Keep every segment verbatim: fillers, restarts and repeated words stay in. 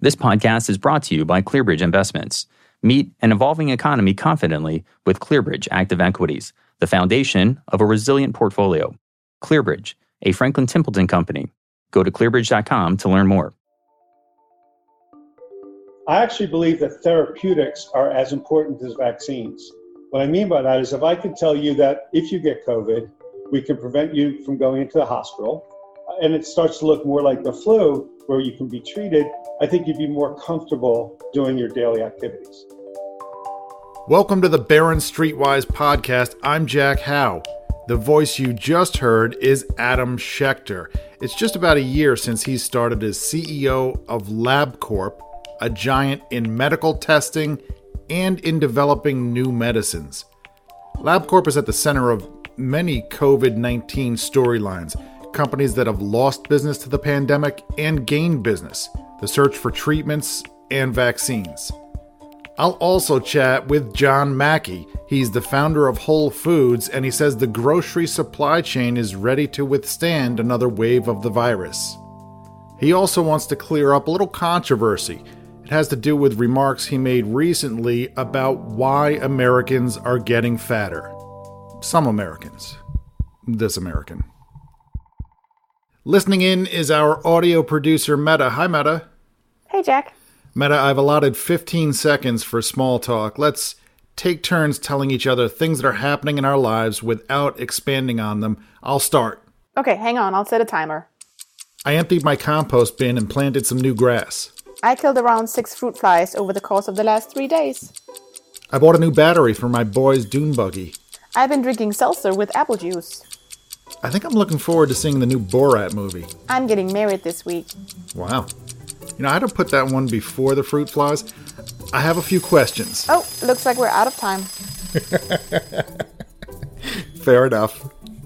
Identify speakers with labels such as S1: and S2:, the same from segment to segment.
S1: This podcast is brought to you by ClearBridge Investments. Meet an evolving economy confidently with ClearBridge Active Equities, the foundation of a resilient portfolio. ClearBridge, a Franklin Templeton company. Go to clearbridge dot com to learn more.
S2: I actually believe that therapeutics are as important as vaccines. What I mean by that is if I could tell you that if you get COVID, we can prevent you from going into the hospital, and it starts to look more like the flu where you can be treated, I think you'd be more comfortable doing your daily activities.
S3: Welcome to the Barron's Streetwise podcast. I'm Jack Howe. The voice you just heard is Adam Schechter. It's just about a year since he started as C E O of LabCorp, a giant in medical testing and in developing new medicines. LabCorp is at the center of many covid nineteen storylines, companies that have lost business to the pandemic and gained business, the search for treatments and vaccines. I'll also chat with John Mackey. He's the founder of Whole Foods, and he says the grocery supply chain is ready to withstand another wave of the virus. He also wants to clear up a little controversy. It has to do with remarks he made recently about why Americans are getting fatter. Some Americans. This American. Listening in is our audio producer, Meta. Hi, Meta.
S4: Hey, Jack.
S3: Meta, I've allotted fifteen seconds for small talk. Let's take turns telling each other things that are happening in our lives without expanding on them. I'll start.
S4: Okay, hang on. I'll set a timer.
S3: I emptied my compost bin and planted some new grass.
S4: I killed around six fruit flies over the course of the last three days.
S3: I bought a new battery for my boy's dune buggy.
S4: I've been drinking seltzer with apple juice.
S3: I think I'm looking forward to seeing the new Borat movie.
S4: I'm getting married this week.
S3: Wow. You know, I had to put that one before the fruit flies. I have a few questions.
S4: Oh, looks like we're out of time.
S3: Fair enough.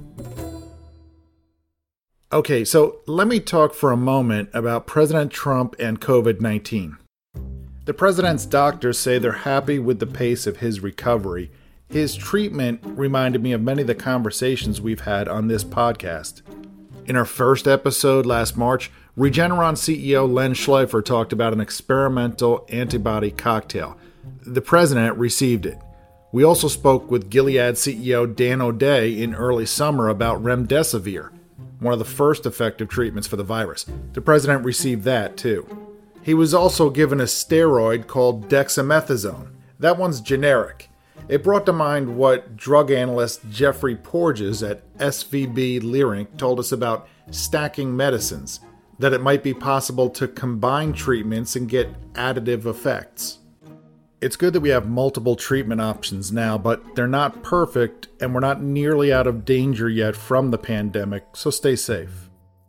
S3: Okay, so let me talk for a moment about President Trump and covid nineteen. The president's doctors say they're happy with the pace of his recovery. His treatment reminded me of many of the conversations we've had on this podcast. In our first episode last March, Regeneron C E O Len Schleifer talked about an experimental antibody cocktail. The president received it. We also spoke with Gilead C E O Dan O'Day in early summer about remdesivir, one of the first effective treatments for the virus. The president received that too. He was also given a steroid called dexamethasone. That one's generic. It brought to mind what drug analyst Jeffrey Porges at S V B Leerink told us about stacking medicines, that it might be possible to combine treatments and get additive effects. It's good that we have multiple treatment options now, but they're not perfect, and we're not nearly out of danger yet from the pandemic, so stay safe.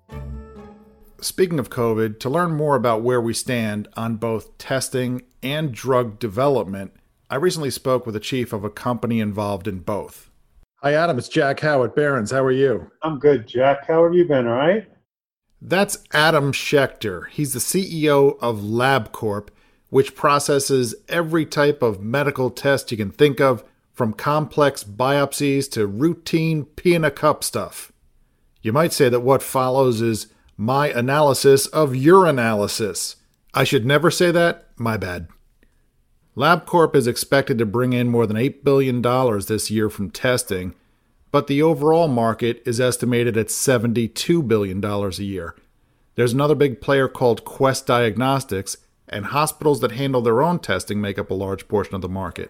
S3: Speaking of COVID, to learn more about where we stand on both testing and drug development, I recently spoke with the chief of a company involved in both. Hi, Adam. It's Jack Howe at Barron's. How are you?
S2: I'm good, Jack. How have you been, all right?
S3: That's Adam Schechter. He's the C E O of LabCorp, which processes every type of medical test you can think of, from complex biopsies to routine pee-in-a-cup stuff. You might say that what follows is my analysis of your analysis. I should never say that. My bad. LabCorp is expected to bring in more than eight billion dollars this year from testing, but the overall market is estimated at seventy-two billion dollars a year. There's another big player called Quest Diagnostics, and hospitals that handle their own testing make up a large portion of the market.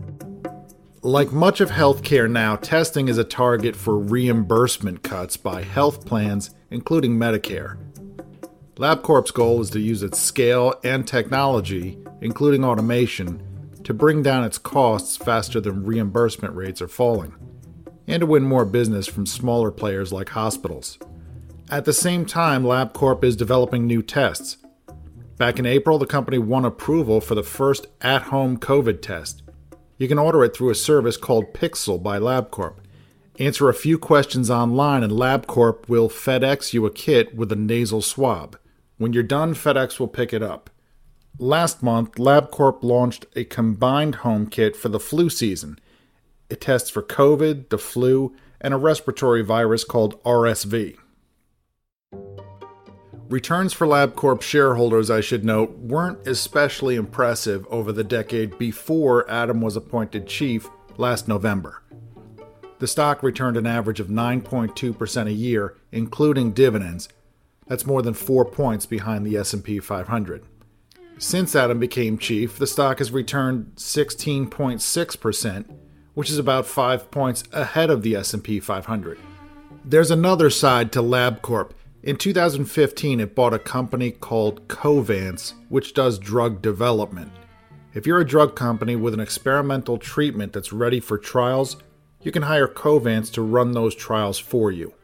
S3: Like much of healthcare now, testing is a target for reimbursement cuts by health plans, including Medicare. LabCorp's goal is to use its scale and technology, including automation, to bring down its costs faster than reimbursement rates are falling, and to win more business from smaller players like hospitals. At the same time, LabCorp is developing new tests. Back in April, the company won approval for the first at-home COVID test. You can order it through a service called Pixel by LabCorp. Answer a few questions online and LabCorp will FedEx you a kit with a nasal swab. When you're done, FedEx will pick it up. Last month, LabCorp launched a combined home kit for the flu season. It tests for COVID, the flu, and a respiratory virus called R S V. Returns for LabCorp shareholders, I should note, weren't especially impressive over the decade before Adam was appointed chief last November. The stock returned an average of nine point two percent a year, including dividends. That's more than four points behind the S and P five hundred. Since Adam became chief, the stock has returned sixteen point six percent, which is about five points ahead of the S and P five hundred. There's another side to LabCorp. In two thousand fifteen, it bought a company called Covance, which does drug development. If you're a drug company with an experimental treatment that's ready for trials, you can hire Covance to run those trials for you.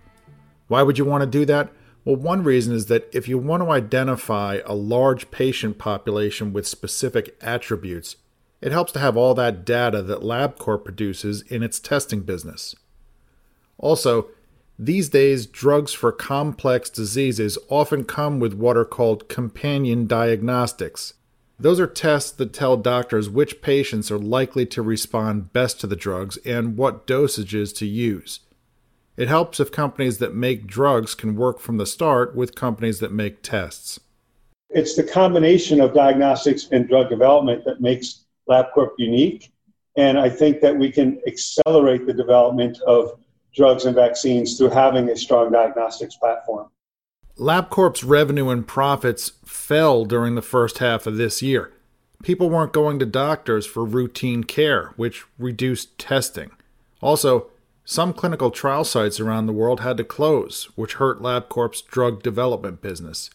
S3: Why would you want to do that? Well, one reason is that if you want to identify a large patient population with specific attributes, it helps to have all that data that LabCorp produces in its testing business. Also, these days, drugs for complex diseases often come with what are called companion diagnostics. Those are tests that tell doctors which patients are likely to respond best to the drugs and what dosages to use. It helps if companies that make drugs can work from the start with companies that make tests.
S2: It's the combination of diagnostics and drug development that makes LabCorp unique, and I think that we can accelerate the development of drugs and vaccines through having a strong diagnostics platform.
S3: LabCorp's revenue and profits fell during the first half of this year. People weren't going to doctors for routine care, which reduced testing. Also, some clinical trial sites around the world had to close, which hurt LabCorp's drug development business.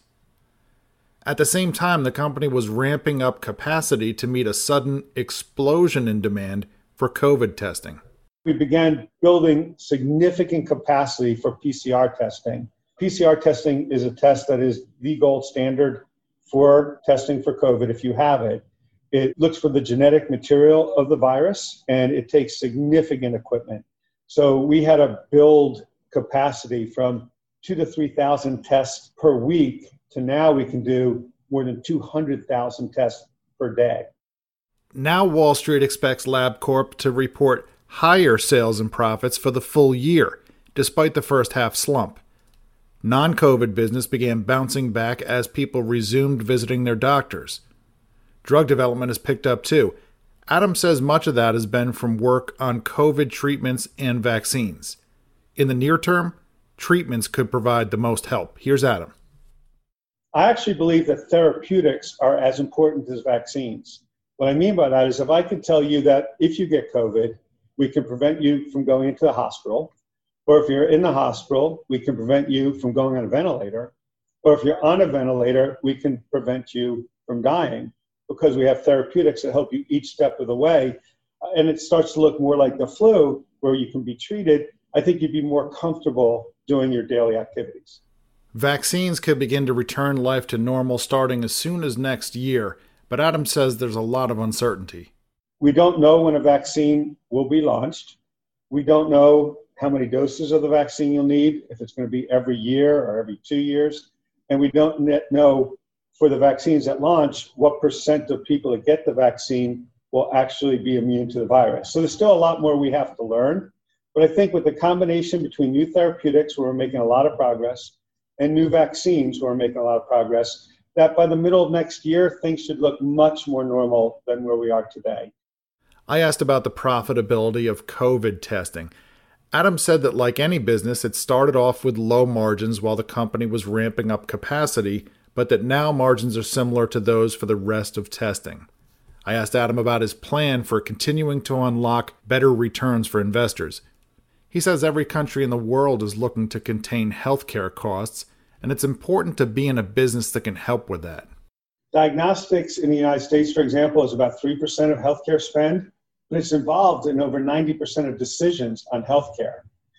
S3: At the same time, the company was ramping up capacity to meet a sudden explosion in demand for COVID testing.
S2: We began building significant capacity for P C R testing. P C R testing is a test that is the gold standard for testing for COVID if you have it. It looks for the genetic material of the virus, and it takes significant equipment. So we had to build capacity from two to three thousand tests per week to now we can do more than two hundred thousand tests per day.
S3: Now Wall Street expects LabCorp to report higher sales and profits for the full year, despite the first half slump. Non-COVID business began bouncing back as people resumed visiting their doctors. Drug development has picked up too. Adam says much of that has been from work on COVID treatments and vaccines. In the near term, treatments could provide the most help. Here's Adam.
S2: I actually believe that therapeutics are as important as vaccines. What I mean by that is if I could tell you that if you get COVID, we can prevent you from going into the hospital, or if you're in the hospital, we can prevent you from going on a ventilator, or if you're on a ventilator, we can prevent you from dying because we have therapeutics that help you each step of the way, and it starts to look more like the flu where you can be treated. I think you'd be more comfortable doing your daily activities.
S3: Vaccines could begin to return life to normal starting as soon as next year, but Adam says there's a lot of uncertainty.
S2: We don't know when a vaccine will be launched. We don't know how many doses of the vaccine you'll need, if it's going to be every year or every two years. And we don't know for the vaccines at launch what percent of people that get the vaccine will actually be immune to the virus. So there's still a lot more we have to learn. But I think with the combination between new therapeutics, where we're making a lot of progress, and new vaccines, where we're making a lot of progress, that by the middle of next year, things should look much more normal than where we are today.
S3: I asked about the profitability of COVID testing. Adam said that like any business, it started off with low margins while the company was ramping up capacity, but that now margins are similar to those for the rest of testing. I asked Adam about his plan for continuing to unlock better returns for investors. He says every country in the world is looking to contain healthcare costs, and it's important to be in a business that can help with that.
S2: Diagnostics in the United States, for example, is about three percent of healthcare spend, but it's involved in over ninety percent of decisions on healthcare.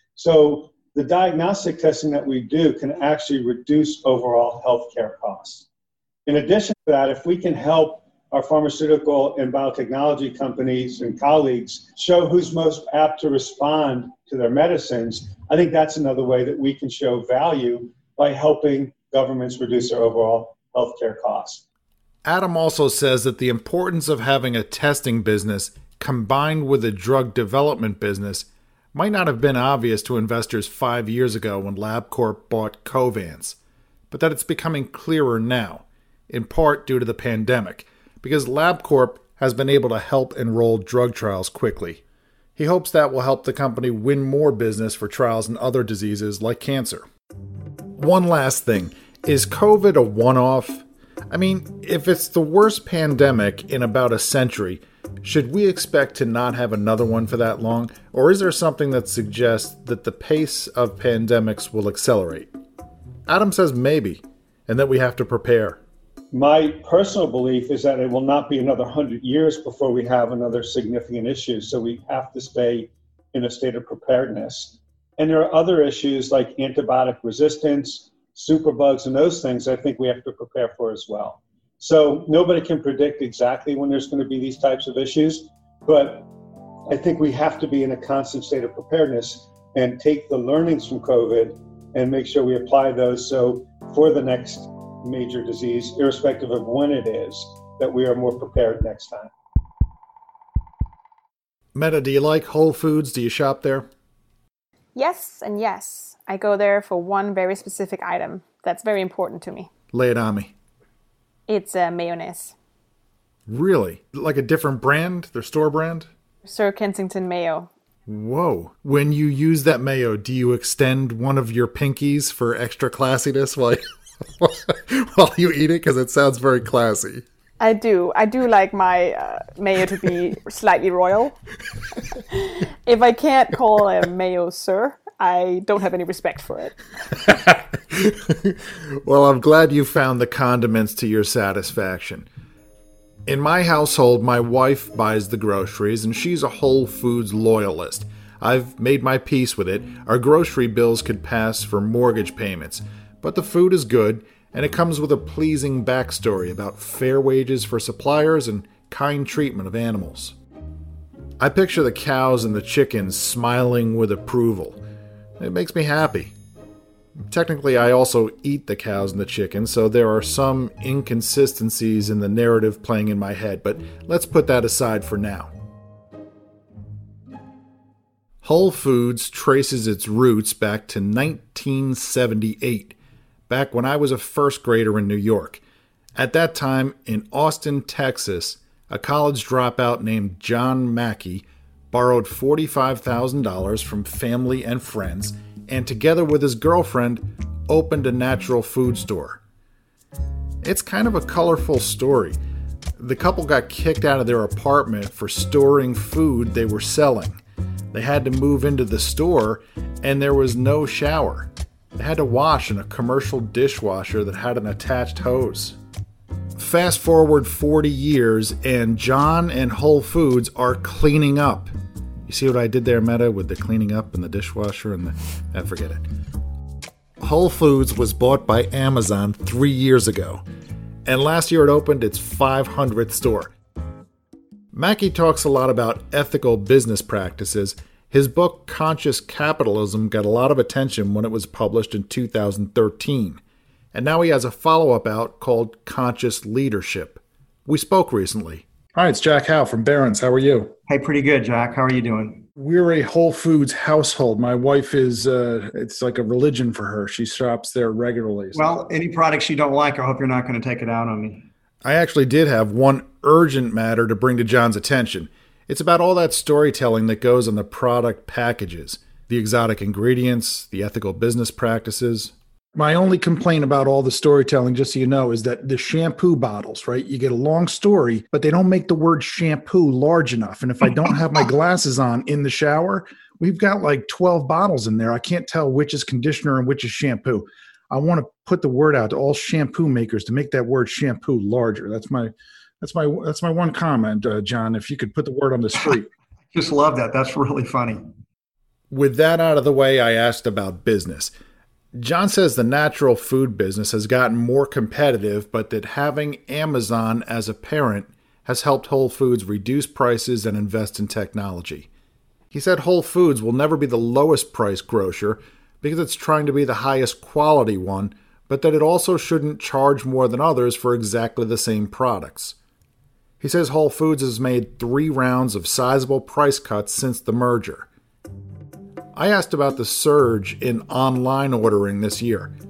S2: So the diagnostic testing that we do can actually reduce overall healthcare costs. In addition to that, if we can help our pharmaceutical and biotechnology companies and colleagues show who's most apt to respond to their medicines, I think that's another way that we can show value by helping governments reduce their overall healthcare costs.
S3: Adam also says that the importance of having a testing business combined with a drug development business might not have been obvious to investors five years ago when LabCorp bought Covance. but that it's becoming clearer now, in part due to the pandemic, because LabCorp has been able to help enroll drug trials quickly. He hopes that will help the company win more business for trials in other diseases like cancer. One last thing. Is COVID a one-off? I mean, if it's the worst pandemic in about a century, should we expect to not have another one for that long? Or is there something that suggests that the pace of pandemics will accelerate? Adam says maybe, and that we have to prepare.
S2: My personal belief is that it will not be another hundred years before we have another significant issue. So we have to stay in a state of preparedness. And there are other issues like antibiotic resistance, superbugs, and those things I think we have to prepare for as well. So nobody can predict exactly when there's going to be these types of issues, but I think we have to be in a constant state of preparedness and take the learnings from COVID and make sure we apply those so for the next major disease, irrespective of when it is, that we are more prepared next time.
S3: Meta, do you like Whole Foods? Do you shop there?
S4: Yes and yes. I go there for one very specific item that's very important to me.
S3: Lay it on me.
S4: It's uh, mayonnaise.
S3: Really? Like a different brand? Their store brand?
S4: Sir Kensington Mayo.
S3: Whoa. When you use that mayo, do you extend one of your pinkies for extra classiness while you, while you eat it? Because it sounds very classy.
S4: I do. I do like my uh, mayo to be slightly royal. If I can't call a mayo sir, I don't have any respect for it.
S3: Well, I'm glad you found the condiments to your satisfaction. In my household, my wife buys the groceries, and she's a Whole Foods loyalist. I've made my peace with it. Our grocery bills could pass for mortgage payments, but the food is good, and it comes with a pleasing backstory about fair wages for suppliers and kind treatment of animals. I picture the cows and the chickens smiling with approval. It makes me happy. Technically, I also eat the cows and the chickens, so there are some inconsistencies in the narrative playing in my head, but let's put that aside for now. Whole Foods traces its roots back to nineteen seventy-eight, back when I was a first grader in New York. At that time, in Austin, Texas, a college dropout named John Mackey borrowed forty-five thousand dollars from family and friends, and together with his girlfriend, opened a natural food store. It's kind of a colorful story. The couple got kicked out of their apartment for storing food they were selling. They had to move into the store, and there was no shower. They had to wash in a commercial dishwasher that had an attached hose. Fast forward forty years, and John and Whole Foods are cleaning up. You see what I did there, Meta, with the cleaning up and the dishwasher and the... I forget it. Whole Foods was bought by Amazon three years ago, and last year it opened its five hundredth store. Mackey talks a lot about ethical business practices. His book, Conscious Capitalism, got a lot of attention when it was published in two thousand thirteen, and now he has a follow-up out called Conscious Leadership. We spoke recently. Hi, it's Jack Howe from Barron's. How are you?
S5: Hey, pretty good, Jack. How are you doing?
S3: We're a Whole Foods household. My wife is, uh, it's like a religion for her. She shops there regularly. So.
S5: Well, any products you don't like, I hope you're not going to take it out on me.
S3: I actually did have one urgent matter to bring to John's attention. It's about all that storytelling that goes on the product packages, the exotic ingredients, the ethical business practices. My only complaint about all the storytelling, just so you know, is that the shampoo bottles, right? You get a long story, but they don't make the word shampoo large enough. And if I don't have my glasses on in the shower, we've got like twelve bottles in there. I can't tell which is conditioner and which is shampoo. I want to put the word out to all shampoo makers to make that word shampoo larger. That's my that's my that's my one comment, uh, John. If you could put the word on the street.
S5: Just love that. That's really funny.
S3: With that out of the way, I asked about business. John says the natural food business has gotten more competitive, but that having Amazon as a parent has helped Whole Foods reduce prices and invest in technology. He said Whole Foods will never be the lowest price grocer because it's trying to be the highest quality one, but that it also shouldn't charge more than others for exactly the same products. He says Whole Foods has made three rounds of sizable price cuts since the merger. I asked about the surge in online ordering this year.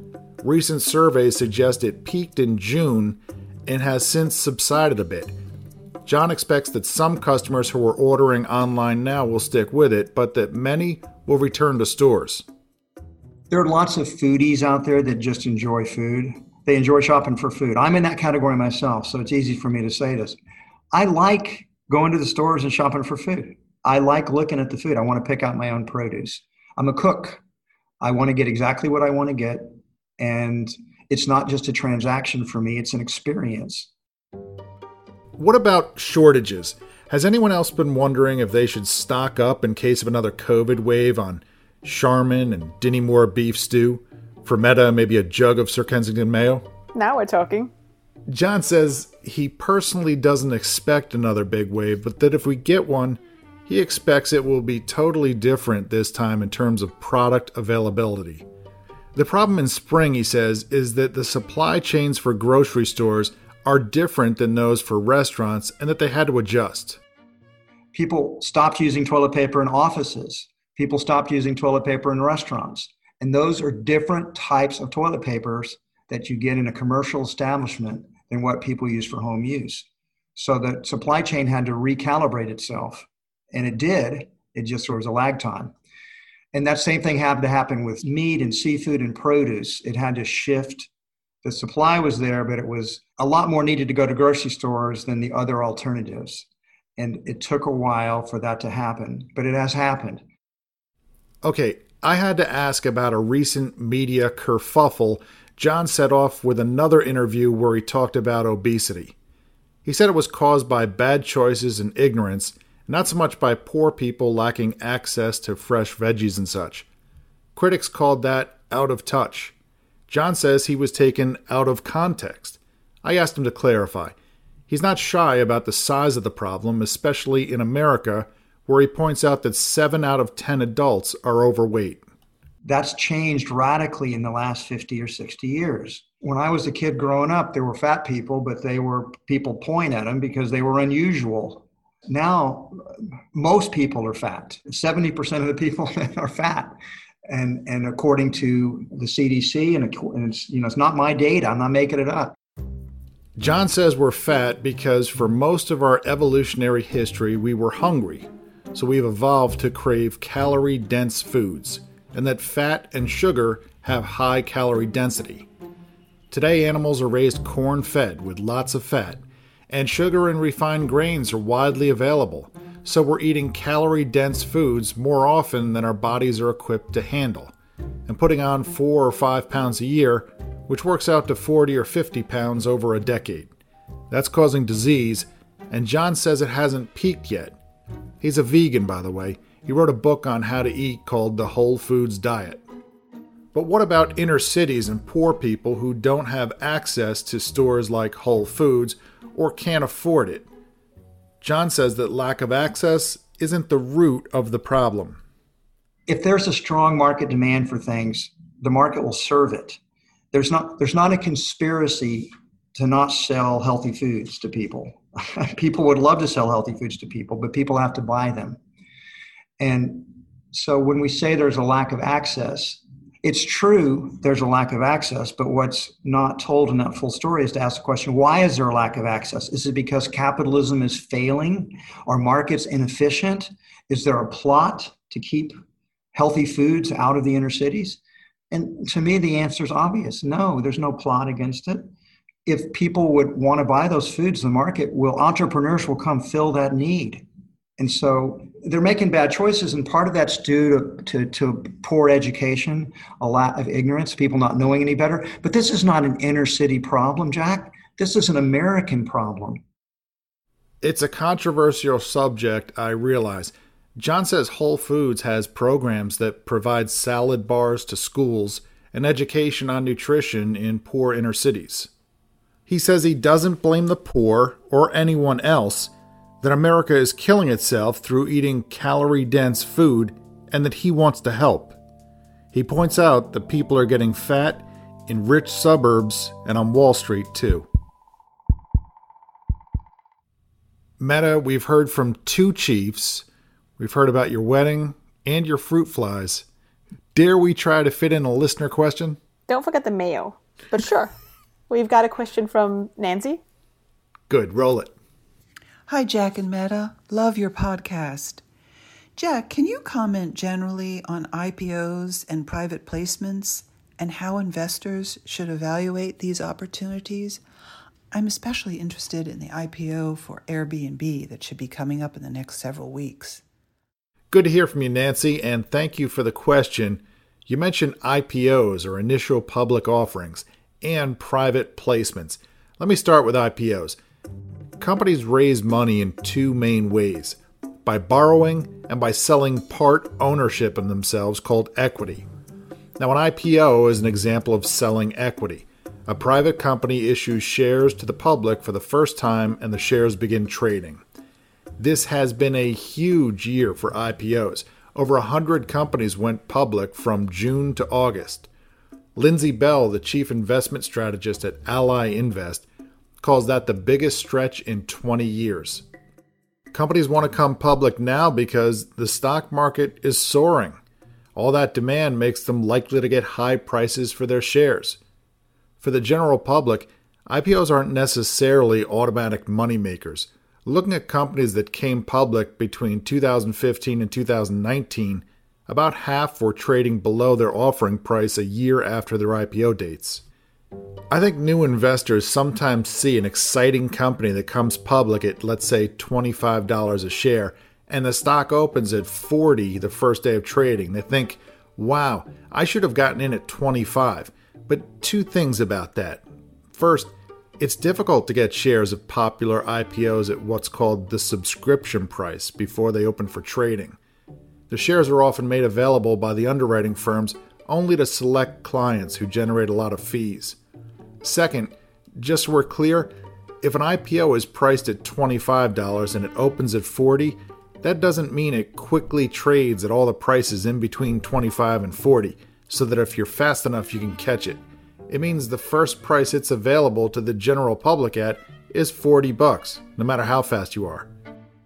S3: Recent surveys suggest it peaked in June and has since subsided a bit. John expects that some customers who are ordering online now will stick with it, but that many will return to stores.
S5: There are lots of foodies out there that just enjoy food. They enjoy shopping for food. I'm in that category myself, so it's easy for me to say this. I like going to the stores and shopping for food. I like looking at the food. I want to pick out my own produce. I'm a cook. I want to get exactly what I want to get. And it's not just a transaction for me, it's an experience.
S3: What about shortages? Has anyone else been wondering if they should stock up in case of another COVID wave on Charmin and Dinty Moore beef stew? For Meta, maybe a jug of Sir Kensington mayo?
S4: Now we're talking.
S3: John says he personally doesn't expect another big wave, but that if we get one, he expects it will be totally different this time in terms of product availability. The problem in spring, he says, is that the supply chains for grocery stores are different than those for restaurants and that they had to adjust.
S5: People stopped using toilet paper in offices. People stopped using toilet paper in restaurants. And those are different types of toilet papers that you get in a commercial establishment than what people use for home use. So the supply chain had to recalibrate itself. And it did. It just there was a lag time. And that same thing had to happen with meat and seafood and produce. It had to shift. The supply was there, but it was a lot more needed to go to grocery stores than the other alternatives. And it took a while for that to happen, but it has happened.
S3: Okay, I had to ask about a recent media kerfuffle. John set off with another interview where he talked about obesity. He said it was caused by bad choices and ignorance, not so much by poor people lacking access to fresh veggies and such. Critics called that out of touch. John says he was taken out of context. I asked him to clarify. He's not shy about the size of the problem, especially in America, where he points out that seven out of ten adults are overweight.
S5: That's changed radically in the last fifty or sixty years. When I was a kid growing up, there were fat people, but they were people point at them because they were unusual. Now, most people are fat. seventy percent of the people are fat. And and according to the C D C, and, and it's, you know, it's not my data, I'm not making it up.
S3: John says we're fat because for most of our evolutionary history, we were hungry. So we've evolved to crave calorie-dense foods, and that fat and sugar have high calorie density. Today, animals are raised corn-fed with lots of fat, and sugar and refined grains are widely available. So we're eating calorie-dense foods more often than our bodies are equipped to handle, and putting on four or five pounds a year, which works out to forty or fifty pounds over a decade. That's causing disease, and John says it hasn't peaked yet. He's a vegan, by the way. He wrote a book on how to eat called The Whole Foods Diet. But what about inner cities and poor people who don't have access to stores like Whole Foods or can't afford it? John says that lack of access isn't the root of the problem.
S5: If there's a strong market demand for things, the market will serve it. There's not, there's not a conspiracy to not sell healthy foods to people. People would love to sell healthy foods to people, but people have to buy them. And so when we say there's a lack of access, it's true there's a lack of access, but what's not told in that full story is to ask the question, why is there a lack of access? Is it because capitalism is failing? Are markets inefficient? Is there a plot to keep healthy foods out of the inner cities? And to me, the answer is obvious. No, there's no plot against it. If people would want to buy those foods, the market will, entrepreneurs will come fill that need. And so they're making bad choices, and part of that's due to, to, to poor education, a lot of ignorance, people not knowing any better. But this is not an inner city problem, Jack. This is an American problem.
S3: It's a controversial subject, I realize. John says Whole Foods has programs that provide salad bars to schools and education on nutrition in poor inner cities. He says he doesn't blame the poor or anyone else, that America is killing itself through eating calorie-dense food, and that he wants to help. He points out that people are getting fat in rich suburbs and on Wall Street too. Meta, we've heard from two chiefs. We've heard about your wedding and your fruit flies. Dare we try to fit in a listener question?
S4: Don't forget the mayo. But sure, we've got a question from Nancy.
S3: Good, roll it.
S6: Hi, Jack and Meta. Love your podcast. Jack, can you comment generally on I P Os and private placements and how investors should evaluate these opportunities? I'm especially interested in the I P O for Airbnb that should be coming up in the next several weeks.
S3: Good to hear from you, Nancy, and thank you for the question. You mentioned I P Os, or initial public offerings, and private placements. Let me start with I P Os. Companies raise money in two main ways: by borrowing and by selling part ownership in themselves, called equity. Now, an I P O is an example of selling equity. A private company issues shares to the public for the first time, and the shares begin trading. This has been a huge year for I P Os. Over one hundred companies went public from June to August. Lindsay Bell, the chief investment strategist at Ally Invest, calls that the biggest stretch in twenty years. Companies want to come public now because the stock market is soaring. All that demand makes them likely to get high prices for their shares. For the general public, I P Os aren't necessarily automatic moneymakers. Looking at companies that came public between two thousand fifteen and two thousand nineteen, about half were trading below their offering price a year after their I P O dates. I think new investors sometimes see an exciting company that comes public at, let's say, twenty-five dollars a share, and the stock opens at forty dollars the first day of trading. They think, wow, I should have gotten in at twenty-five dollars. But two things about that. First, it's difficult to get shares of popular I P Os at what's called the subscription price before they open for trading. The shares are often made available by the underwriting firms only to select clients who generate a lot of fees. Second, just so we're clear, if an I P O is priced at twenty-five dollars and it opens at forty dollars, that doesn't mean it quickly trades at all the prices in between twenty-five and forty, so that if you're fast enough you can catch it. It means the first price it's available to the general public at is forty bucks, no matter how fast you are.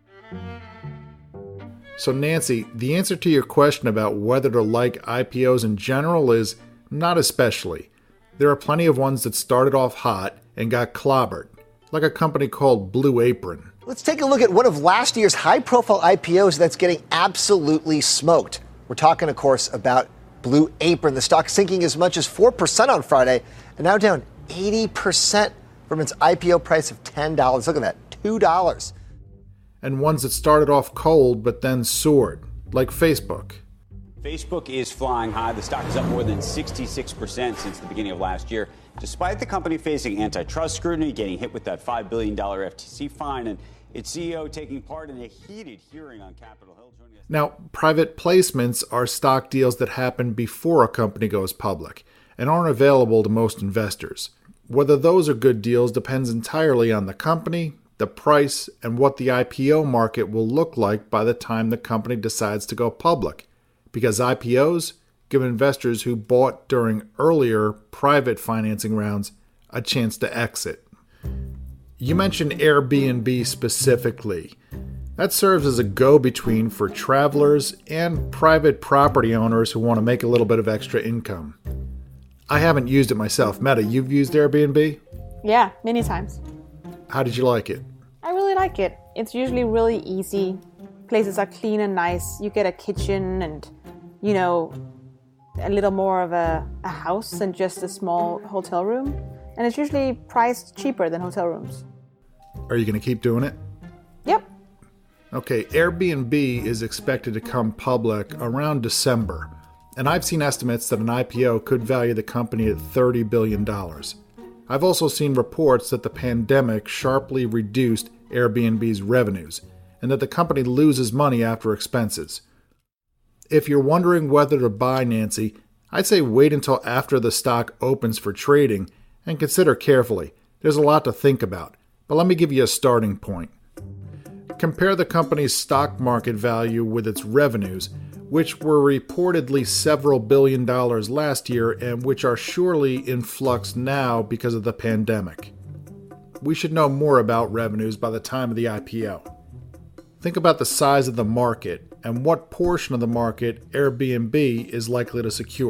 S3: So Nancy, the answer to your question about whether to like I P Os in general is not especially. There are plenty of ones that started off hot and got clobbered, like a company called Blue Apron.
S7: Let's take a look at one of last year's high-profile I P Os that's getting absolutely smoked. We're talking, of course, about Blue Apron. The stock sinking as much as four percent on Friday and now down eighty percent from its I P O price of ten dollars. Look at that, two dollars.
S3: And ones that started off cold but then soared, like Facebook.
S8: Facebook is flying high. The stock is up more than sixty-six percent since the beginning of last year, despite the company facing antitrust scrutiny, getting hit with that five billion dollars F T C fine, and its C E O taking part in a heated hearing on Capitol Hill.
S3: Now, private placements are stock deals that happen before a company goes public and aren't available to most investors. Whether those are good deals depends entirely on the company, the price, and what the I P O market will look like by the time the company decides to go public. Because I P Os give investors who bought during earlier private financing rounds a chance to exit. You mentioned Airbnb specifically. That serves as a go-between for travelers and private property owners who want to make a little bit of extra income. I haven't used it myself. Meta, you've used Airbnb?
S4: Yeah, many times.
S3: How did you like it?
S4: I really like it. It's usually really easy. Places are clean and nice. You get a kitchen and, you know, a little more of a, a house than just a small hotel room. And it's usually priced cheaper than hotel rooms.
S3: Are you going to keep doing it?
S4: Yep.
S3: Okay, Airbnb is expected to come public around December, and I've seen estimates that an I P O could value the company at thirty billion dollars. I've also seen reports that the pandemic sharply reduced Airbnb's revenues, and that the company loses money after expenses. If you're wondering whether to buy, Nancy, I'd say wait until after the stock opens for trading and consider carefully. There's a lot to think about, but let me give you a starting point. Compare the company's stock market value with its revenues, which were reportedly several billion dollars last year and which are surely in flux now because of the pandemic. We should know more about revenues by the time of the I P O. Think about the size of the market and what portion of the market Airbnb is likely to secure.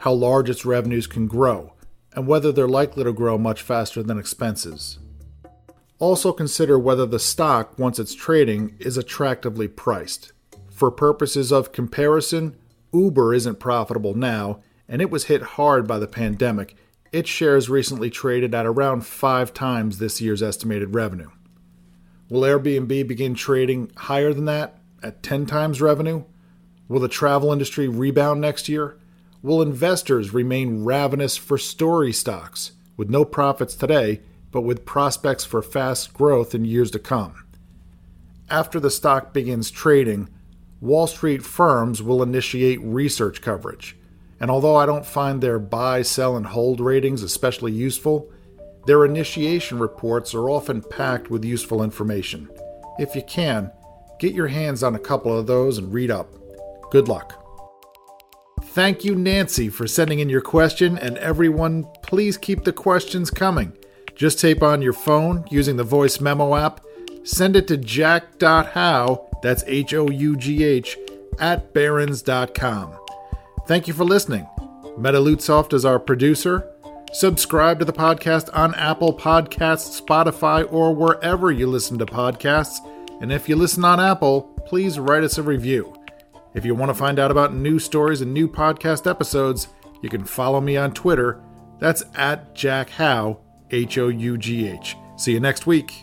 S3: how large its revenues can grow, and whether they're likely to grow much faster than expenses. Also consider whether the stock, once it's trading, is attractively priced. For purposes of comparison, Uber isn't profitable now, and it was hit hard by the pandemic. Its shares recently traded at around five times this year's estimated revenue. Will Airbnb begin trading higher than that, at ten times revenue? Will the travel industry rebound next year? Will investors remain ravenous for story stocks, with no profits today, but with prospects for fast growth in years to come? After the stock begins trading, Wall Street firms will initiate research coverage. And although I don't find their buy, sell, and hold ratings especially useful, their initiation reports are often packed with useful information. If you can, get your hands on a couple of those and read up. Good luck. Thank you, Nancy, for sending in your question, and everyone, please keep the questions coming. Just tape on your phone using the voice memo app, send it to jack dot how, that's H O U G H, at barons dot com. Thank you for listening. Meta Lutsoft is our producer. Subscribe to the podcast on Apple Podcasts, Spotify, or wherever you listen to podcasts. And if you listen on Apple, please write us a review. If you want to find out about new stories and new podcast episodes, you can follow me on Twitter. That's at Jack How, H O U G H. See you next week.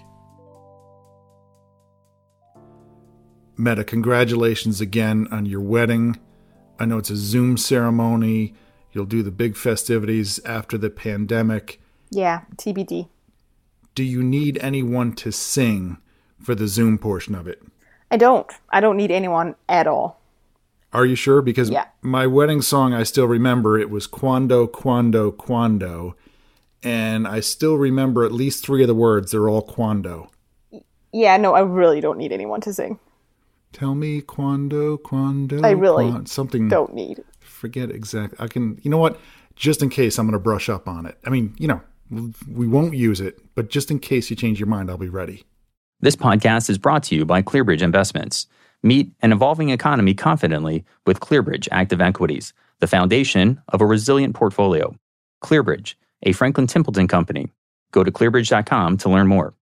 S3: Meta, congratulations again on your wedding. I know it's a Zoom ceremony. You'll do the big festivities after the pandemic.
S4: Yeah, T B D.
S3: Do you need anyone to sing for the Zoom portion of it?
S4: I don't. I don't need anyone at all.
S3: Are you sure? Because
S4: yeah.
S3: My wedding song, I still remember, it was Quando, Quando, Quando. And I still remember at least three of the words. They're all Quando.
S4: Yeah, no, I really don't need anyone to sing.
S3: Tell me Quando, Quando.
S4: I really
S3: Quando, something.
S4: Don't need.
S3: Forget exactly. I can, you know what? Just in case, I'm going to brush up on it. I mean, you know, we won't use it, but just in case you change your mind, I'll be ready.
S1: This podcast is brought to you by ClearBridge Investments. Meet an evolving economy confidently with ClearBridge Active Equities, the foundation of a resilient portfolio. ClearBridge, a Franklin Templeton company. Go to clearbridge dot com to learn more.